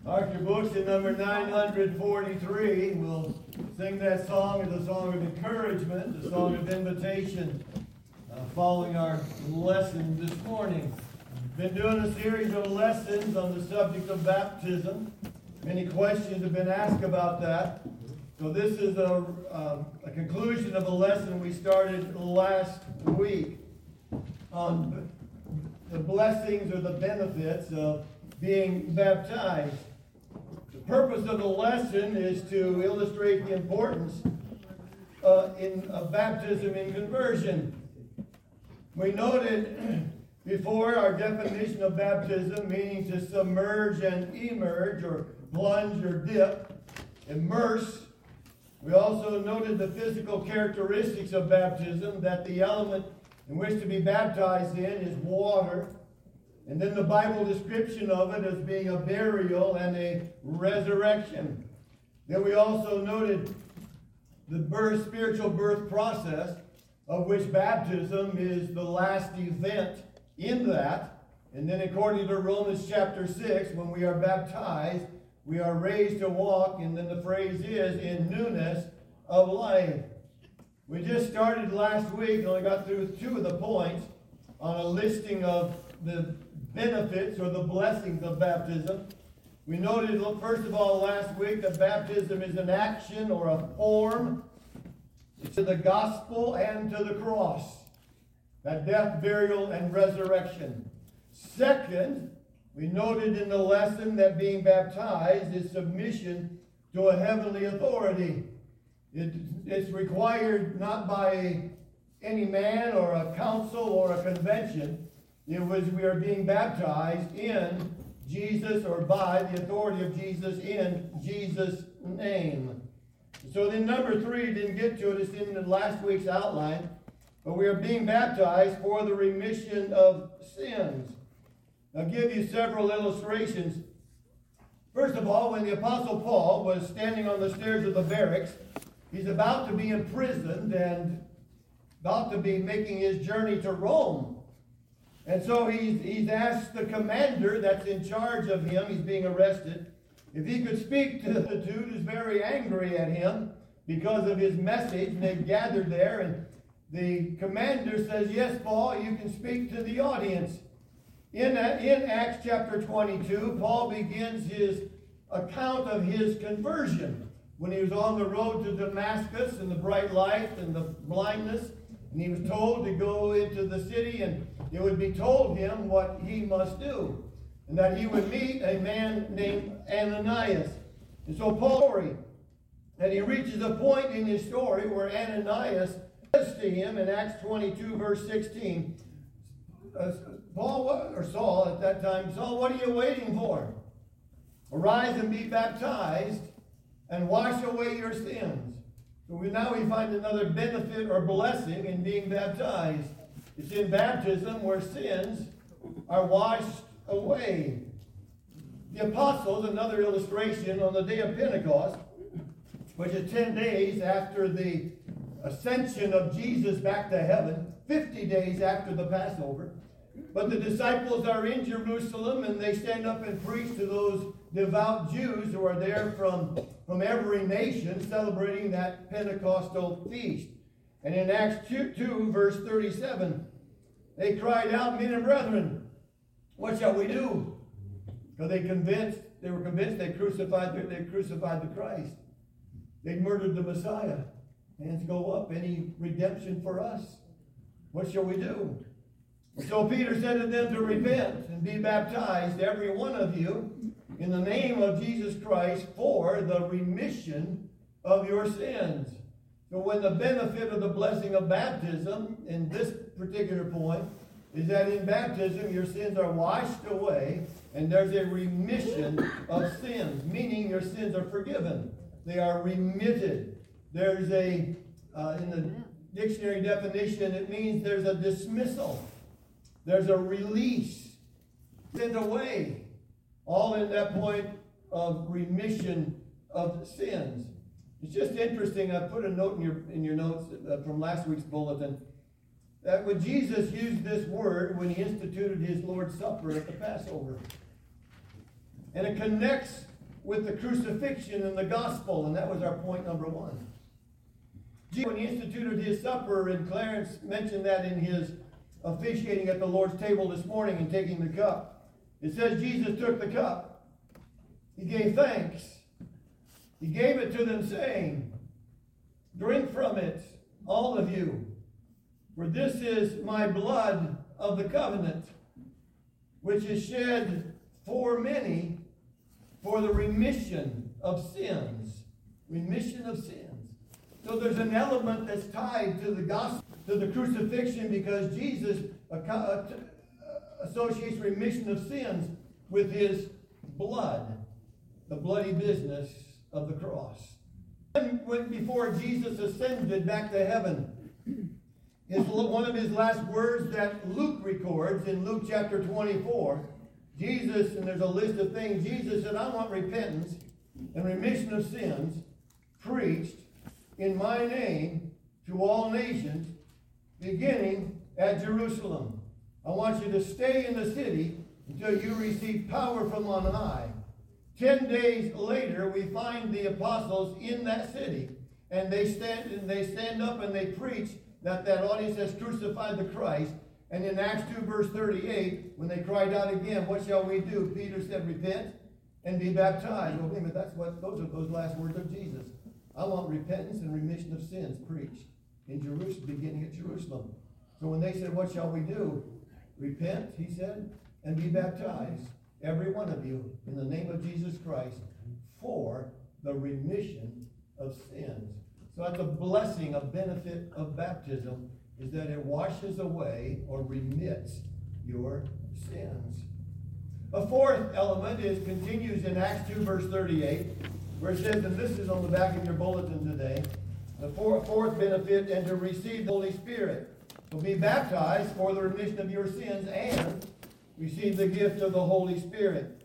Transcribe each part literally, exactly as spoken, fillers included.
Mark your books in number nine hundred forty-three. We'll sing that song as a song of encouragement, a song of invitation, uh, following our lesson this morning. Been doing a series of lessons on the subject of baptism. Many questions have been asked about that. So this is a, uh, a conclusion of a lesson we started last week on the blessings or the benefits of being baptized. The purpose of the lesson is to illustrate the importance uh, in of baptism in conversion. We noted before our definition of baptism, meaning to submerge and emerge, or plunge or dip, immerse. We also noted the physical characteristics of baptism, that the element in which to be baptized in is water. And then the Bible description of it as being a burial and a resurrection. Then we also noted the birth, spiritual birth process, of which baptism is the last event in that. And then according to Romans chapter six, when we are baptized, we are raised to walk, and then the phrase is, in newness of life. We just started last week, only got through two of the points on a listing of the benefits or the blessings of baptism. We noted, first of all, last week that baptism is an action or a form. It's to the gospel and to the cross. That death, burial, and resurrection. Second, we noted in the lesson that being baptized is submission to a heavenly authority. It, it's required not by any man or a council or a convention. It was we are being baptized in Jesus, or by the authority of Jesus, in Jesus' name. So then number three, didn't get to it, it's in last week's outline, but we are being baptized for the remission of sins. I'll give you several illustrations. First of all, when the Apostle Paul was standing on the stairs of the barracks, he's about to be imprisoned and about to be making his journey to Rome. And so he's, he's asked the commander that's in charge of him, he's being arrested, if he could speak to the dude who's very angry at him because of his message, and they've gathered there, and the commander says, yes, Paul, you can speak to the audience. In, in Acts chapter twenty-two, Paul begins his account of his conversion when he was on the road to Damascus and the bright light and the blindness, and he was told to go into the city, and it would be told him what he must do, and that he would meet a man named Ananias. And so Paul, and he reaches a point in his story where Ananias says to him in Acts twenty-two, verse sixteen, uh, Paul, or Saul at that time, Saul, what are you waiting for? Arise and be baptized and wash away your sins. So we, now we find another benefit or blessing in being baptized. It's in baptism where sins are washed away. The apostles, another illustration, on the day of Pentecost, which is ten days after the ascension of Jesus back to heaven, fifty days after the Passover. But the disciples are in Jerusalem, and they stand up and preach to those devout Jews who are there from, from every nation celebrating that Pentecostal feast. And in Acts two, two, verse thirty-seven, they cried out, men and brethren, what shall we do? Because they convinced, they were convinced they crucified, the, they crucified the Christ. They murdered the Messiah. Hands go up. Any redemption for us? What shall we do? So Peter said to them to repent and be baptized, every one of you, in the name of Jesus Christ, for the remission of your sins. So when the benefit of the blessing of baptism, in this particular point, is that in baptism your sins are washed away, and there's a remission of sins, meaning your sins are forgiven. They are remitted. There's a, uh, in the dictionary definition, it means there's a dismissal. There's a release, sent away, all in that point of remission of sins. It's just interesting. I put a note in your in your notes uh, from last week's bulletin that when Jesus used this word when he instituted his Lord's Supper at the Passover, and it connects with the crucifixion and the gospel, and that was our point number one. When he instituted his supper, and Clarence mentioned that in his officiating at the Lord's table this morning and taking the cup, it says Jesus took the cup. He gave thanks. He gave it to them, saying, "Drink from it, all of you, for this is my blood of the covenant, which is shed for many for the remission of sins." Remission of sins. So there's an element that's tied to the gospel, to the crucifixion, because Jesus associates remission of sins with his blood, the bloody business of the cross. When before Jesus ascended back to heaven, his, one of his last words that Luke records in Luke chapter twenty-four, Jesus, and there's a list of things, Jesus said, "I want repentance and remission of sins preached in my name to all nations, beginning at Jerusalem. I want you to stay in the city until you receive power from on high." Ten days later, we find the apostles in that city, and they stand and they stand up and they preach that that audience has crucified the Christ. And in Acts two, verse thirty-eight, when they cried out again, "What shall we do?" Peter said, "Repent and be baptized." Well, wait a minute, that's what those are those last words of Jesus. I want repentance and remission of sins preached in Jerusalem, beginning at Jerusalem. So when they said, "What shall we do?" Repent, he said, and be baptized, every one of you, in the name of Jesus Christ, for the remission of sins. So that's a blessing, a benefit of baptism, is that it washes away or remits your sins. A fourth element is continues in Acts two, verse thirty-eight, where it says, and this is on the back of your bulletin today, the fourth, fourth benefit, and to receive the Holy Spirit. So be baptized for the remission of your sins and receive the gift of the Holy Spirit.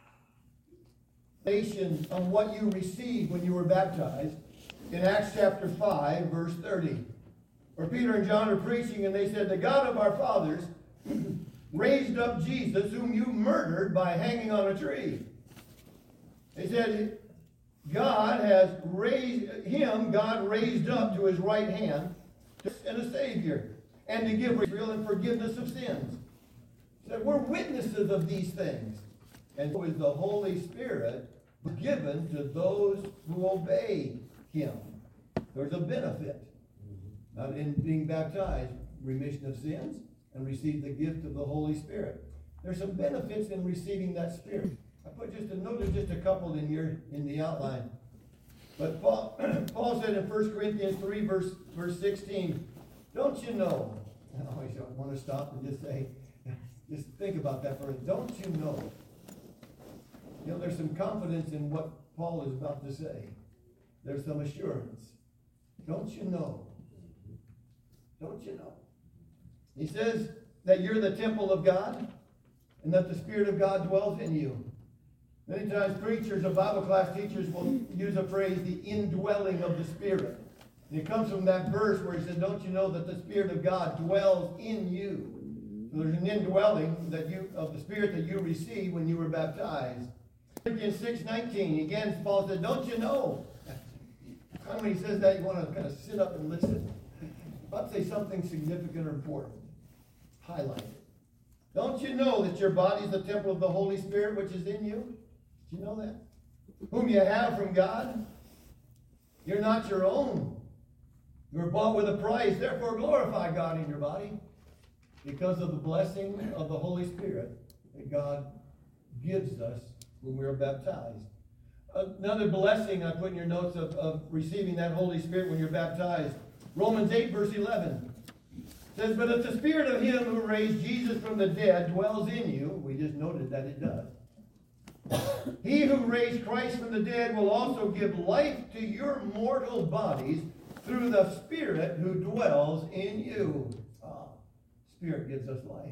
On what you received when you were baptized in Acts chapter five, verse thirty, where Peter and John are preaching, and they said, "The God of our fathers raised up Jesus, whom you murdered by hanging on a tree." They said, God has raised him, God raised up to his right hand and a Savior, and to give Israel and forgiveness of sins. He said, we're witnesses of these things. And so is the Holy Spirit given to those who obey him. There's a benefit. Not in being baptized, remission of sins, and receive the gift of the Holy Spirit. There's some benefits in receiving that Spirit. I put just a note of just a couple in your in the outline. But Paul, Paul said in First Corinthians three, verse, verse sixteen, don't you know? I always want to stop and just say, just think about that for a minute. Don't you know? You know, there's some confidence in what Paul is about to say. There's some assurance. Don't you know? Don't you know? He says that you're the temple of God and that the Spirit of God dwells in you. Many times preachers or Bible class teachers will use a phrase, the indwelling of the Spirit. And it comes from that verse where he said, don't you know that the Spirit of God dwells in you? So there's an indwelling that you of the Spirit that you received when you were baptized. Corinthians six nineteen, again, Paul said, don't you know? When he says that, you want to kind of sit up and listen. About to say something significant or important. Highlight it. Don't you know that your body is the temple of the Holy Spirit which is in you? Did you know that? Whom you have from God? You're not your own. You were bought with a price. Therefore glorify God in your body because of the blessing of the Holy Spirit that God gives us when we are baptized. Another blessing I put in your notes of, of receiving that Holy Spirit when you're baptized. Romans eight, verse eleven says, but if the Spirit of him who raised Jesus from the dead dwells in you, we just noted that it does. He who raised Christ from the dead will also give life to your mortal bodies through the Spirit who dwells in you. Ah, Spirit gives us life.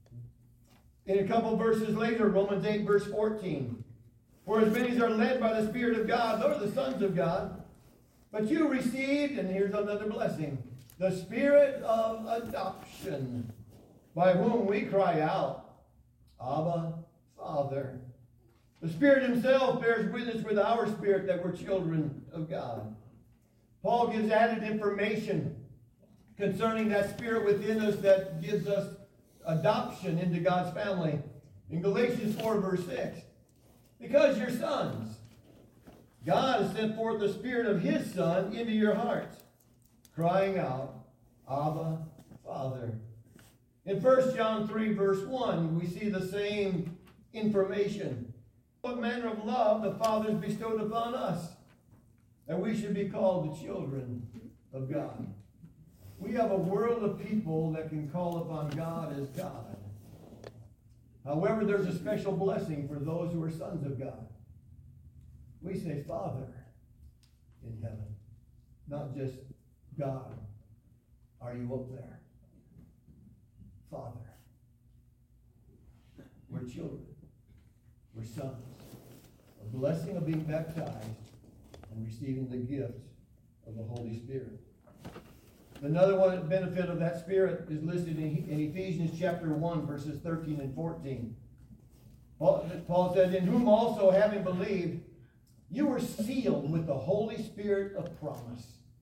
In a couple verses later, Romans eight, verse fourteen. For as many as are led by the Spirit of God, those are the sons of God. But you received, and here's another blessing, the Spirit of adoption, by whom we cry out, Abba, Father. The Spirit himself bears witness with our spirit that we're children of God. Paul gives added information concerning that Spirit within us that gives us adoption into God's family. In Galatians four, verse six, because you're sons, God has sent forth the Spirit of his Son into your hearts, crying out, Abba, Father. In First John three, verse one, we see the same information. What manner of love the Father has bestowed upon us, that we should be called the children of God. We have a world of people that can call upon God as God. However, there's a special blessing for those who are sons of God. We say, Father in heaven, not just God. Are you up there? Father. We're children. We're sons. A blessing of being baptized and receiving the gift of the Holy Spirit. Another one benefit of that Spirit is listed in, in Ephesians chapter one, verses thirteen and fourteen. Paul, Paul says, in whom also having believed, you were sealed with the Holy Spirit of promise.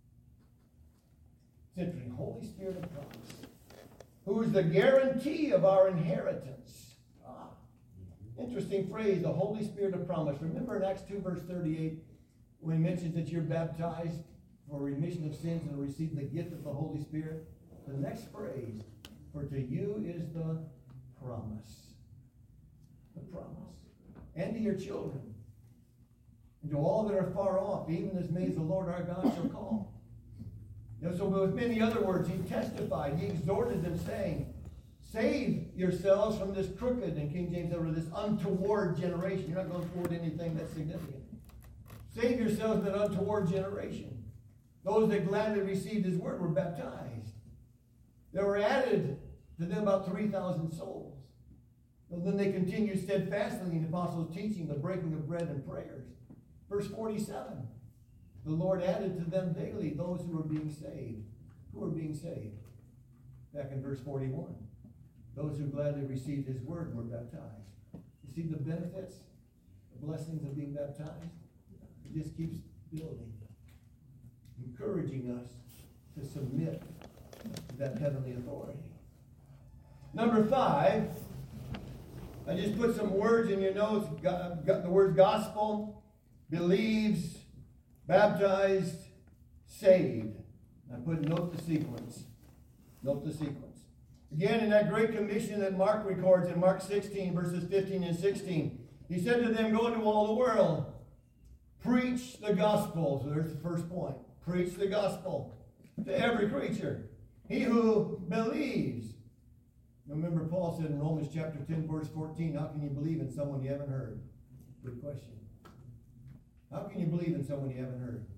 It's interesting. Holy Spirit of promise. Who is the guarantee of our inheritance. Ah, interesting phrase, the Holy Spirit of promise. Remember in Acts two, verse thirty-eight, when he mentions that you're baptized for remission of sins and receive the gift of the Holy Spirit? The next phrase, for to you is the promise. The promise. And to your children. And to all that are far off, even as many as the Lord our God shall call. You know, so with many other words, he testified, he exhorted them, saying, save yourselves from this crooked, and King James said, this untoward generation. You're not going toward anything that's significant. Save yourselves from that untoward generation. Those that gladly received his word were baptized. There were added to them about three thousand souls. And then they continued steadfastly in the apostles' teaching, the breaking of bread and prayers. Verse forty-seven. The Lord added to them daily those who were being saved. Who were being saved? Back in verse forty-one. Those who gladly received his word were baptized. You see the benefits, the blessings of being baptized? It just keeps building, encouraging us to submit to that heavenly authority. Number five, I just put some words in your notes. Got, got the words gospel, believes, baptized, saved. I put note the sequence. Note the sequence. Again, in that great commission that Mark records in Mark sixteen, verses fifteen and sixteen, he said to them, go into all the world, preach the gospel. So there's the first point. Preach the gospel to every creature. He who believes. Remember, Paul said in Romans chapter ten, verse fourteen, how can you believe in someone you haven't heard? Good question. How can you believe in someone you haven't heard?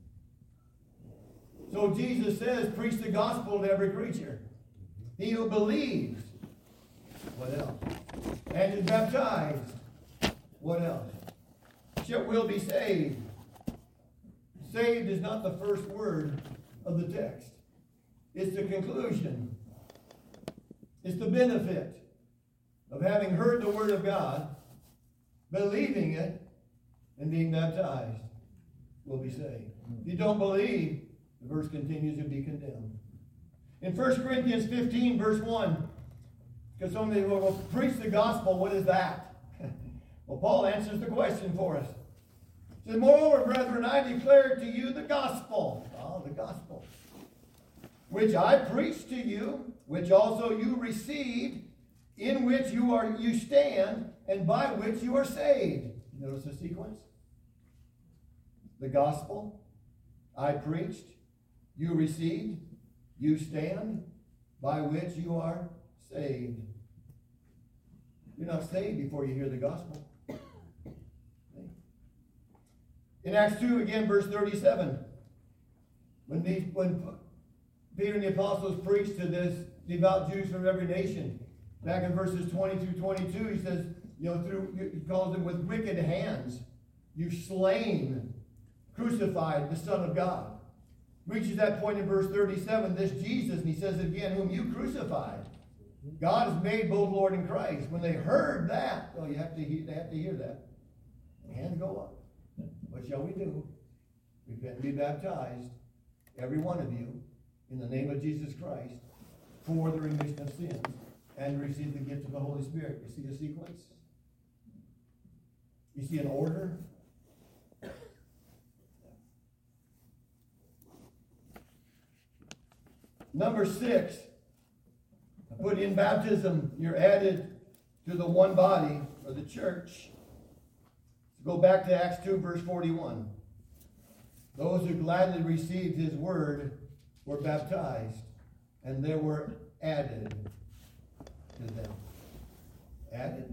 So Jesus says, preach the gospel to every creature. He who believes. What else? And is baptized. What else? Shall will be saved. Saved is not the first word of the text. It's the conclusion. It's the benefit of having heard the word of God, believing it, and being baptized. Will be saved. If you don't believe, the verse continues to be condemned. In First Corinthians fifteen, verse one, because somebody will well, preach the gospel, what is that? Well, Paul answers the question for us. He says, moreover, brethren, I declare to you the gospel. Oh, the gospel. Which I preached to you, which also you received, in which you are you stand, and by which you are saved. Notice the sequence. The gospel, I preached, you received, you stand, by which you are saved. You're not saved before you hear the gospel. In Acts two, again, verse thirty-seven, when, these, when Peter and the apostles preached to this devout Jews from every nation, back in verses twenty through twenty-two, he says, you know, through he calls them with wicked hands, you've slain, crucified the Son of God. Reaches that point in verse thirty-seven, this Jesus, and he says it again, whom you crucified. God has made both Lord and Christ. When they heard that, oh, you have to hear, they have to hear that. Hands go up. What shall we do? Repent and be baptized, every one of you, in the name of Jesus Christ, for the remission of sins, and receive the gift of the Holy Spirit. You see a sequence? You see an order? Number six, I put in baptism, you're added to the one body, or the church. Go back to Acts two, verse forty-one. Those who gladly received his word were baptized, and they were added to them. Added?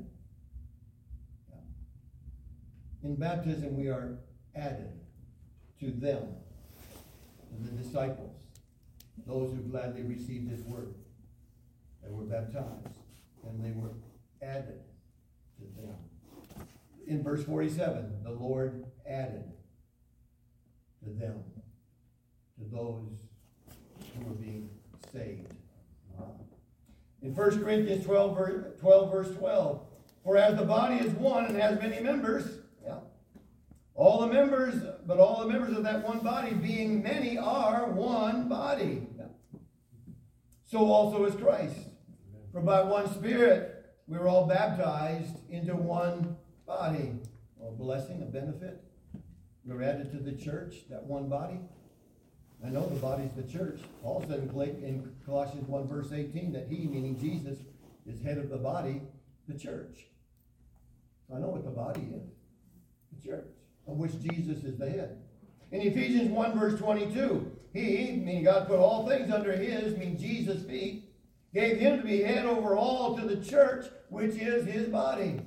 Yeah. In baptism, we are added to them, to the disciples, those who gladly received his word. They were baptized, and they were added to them. In verse forty-seven, the Lord added to them, to those who were being saved. In First Corinthians twelve, twelve, verse twelve, for as the body is one and has many members, yeah, all the members, but all the members of that one body, being many, are one body. Yeah. So also is Christ. For by one Spirit we were all baptized into one body. A blessing, a benefit. We're added to the church, that one body. I know the body's the church. Paul said in Colossians one, verse eighteen, that he, meaning Jesus, is head of the body, the church. So I know what the body is. The church, of which Jesus is the head. In Ephesians one, verse twenty-two, he, meaning God put all things under his, meaning Jesus' feet, gave him to be head over all to the church, which is his body.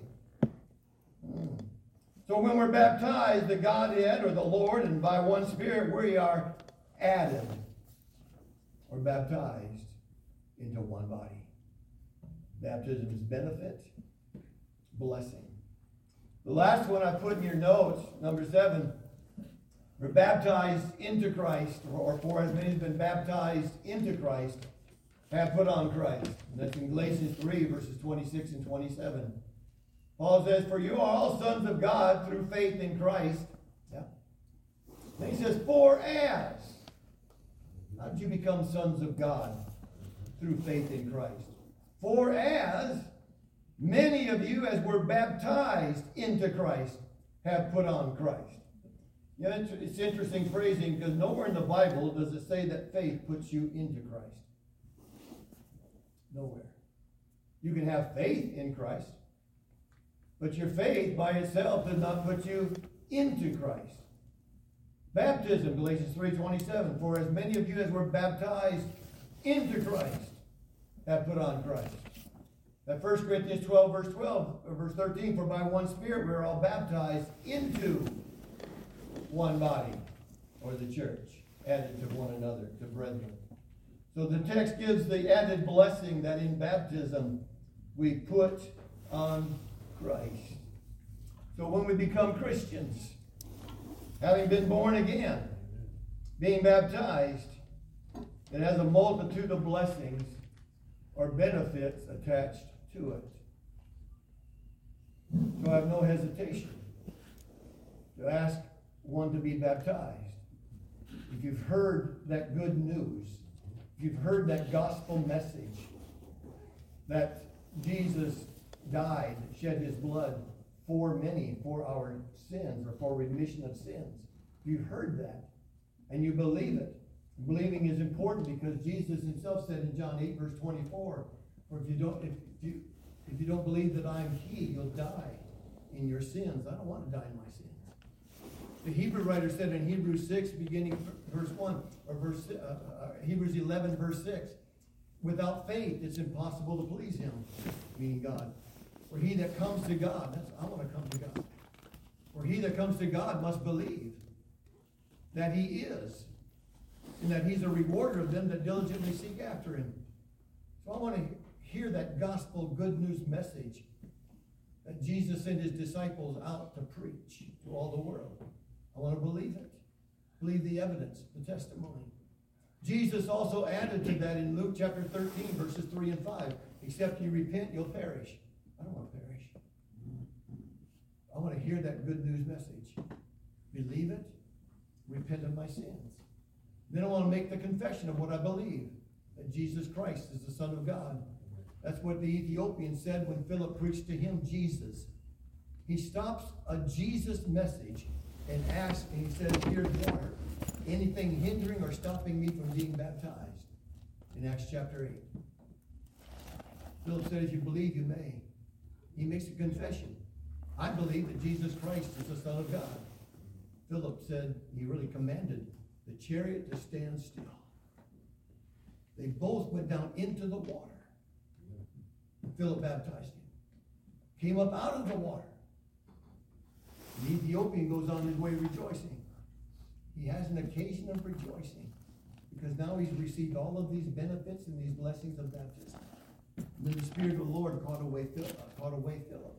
So when we're baptized, the Godhead, or the Lord, and by one Spirit, we are added, or baptized, into one body. Baptism is benefit, blessing. The last one I put in your notes, number seven, we're baptized into Christ, or for as many as have been baptized into Christ, have put on Christ. And that's in Galatians three, verses twenty-six and twenty-seven. Paul says, for you are all sons of God through faith in Christ. Yeah. And he says, for as. How did you become sons of God? Through faith in Christ. For as many of you as were baptized into Christ have put on Christ. Yeah, it's, it's interesting phrasing, because nowhere in the Bible does it say that faith puts you into Christ. Nowhere. You can have faith in Christ, but your faith by itself does not put you into Christ. Baptism, Galatians three twenty-seven, for as many of you as were baptized into Christ have put on Christ. That First Corinthians twelve, verse twelve, or verse thirteen, for by one Spirit we are all baptized into one body, or the church, added to one another, to brethren. So the text gives the added blessing that in baptism we put on Christ. So when we become Christians, having been born again, being baptized, it has a multitude of blessings or benefits attached to it. So I have no hesitation to ask one to be baptized. If you've heard that good news, if you've heard that gospel message that Jesus died, shed his blood for many, for our sins, or for remission of sins. If you've heard that, and you believe it, believing is important, because Jesus himself said in John eight, verse twenty-four, for if you don't, if you, if you don't believe that I am he, you'll die in your sins. I don't want to die in my sins. The Hebrew writer said in Hebrews six, beginning verse one, or verse uh, uh, Hebrews eleven, verse six, without faith it's impossible to please him, meaning God. For he that comes to God, that's, I want to come to God. For he that comes to God must believe that he is, and that he's a rewarder of them that diligently seek after him. So I want to hear that gospel good news message that Jesus sent his disciples out to preach to all the world. I want to believe it. Believe the evidence, the testimony. Jesus also added to that in Luke chapter thirteen, verses three and five. Except you repent, you'll perish. I don't want to perish. I want want to hear that good news message. Believe it, repent of my sins. Then I want to make the confession of what I believe, that Jesus Christ is the Son of God. That's what the Ethiopian said when Philip preached to him Jesus. He stops a Jesus message and asks, and he says, here's water. Anything hindering or stopping me from being baptized? In Acts chapter eight. Philip said, if you believe, you may. He makes a confession. I believe that Jesus Christ is the Son of God. Philip said, he really commanded the chariot to stand still. They both went down into the water. Philip baptized him. Came up out of the water. The Ethiopian goes on his way rejoicing. He has an occasion of rejoicing because now he's received all of these benefits and these blessings of baptism. And then the Spirit of the Lord caught away Philip. Uh, caught away Philip.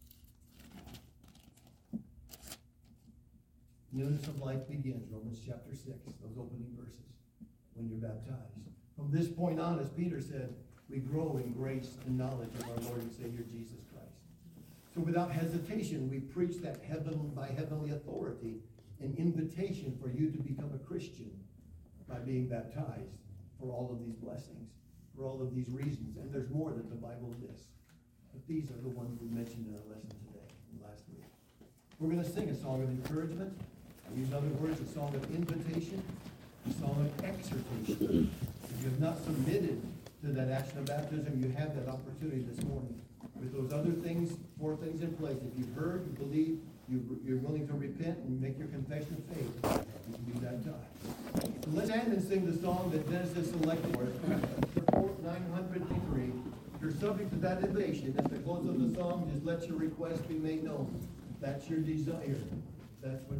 Newness of life begins, Romans chapter six, those opening verses, when you're baptized. From this point on, as Peter said, we grow in grace and knowledge of our Lord and Savior Jesus Christ. So without hesitation, we preach that heaven by heavenly authority, an invitation for you to become a Christian by being baptized for all of these blessings, for all of these reasons. And there's more that the Bible lists. But these are the ones we mentioned in our lesson today and last week. We're going to sing a song of encouragement. In other words, a song of invitation, a song of exhortation. If you have not submitted to that action of baptism, you have that opportunity this morning. With those other things, four things in place. If you've heard, you believe, you, you're willing to repent and make your confession of faith, you can be baptized. So let's stand and sing the song that Genesis selected for us, nine hundred three. If you're subject to that invitation, at the close of the song, just let your request be made known. That's your desire. That's what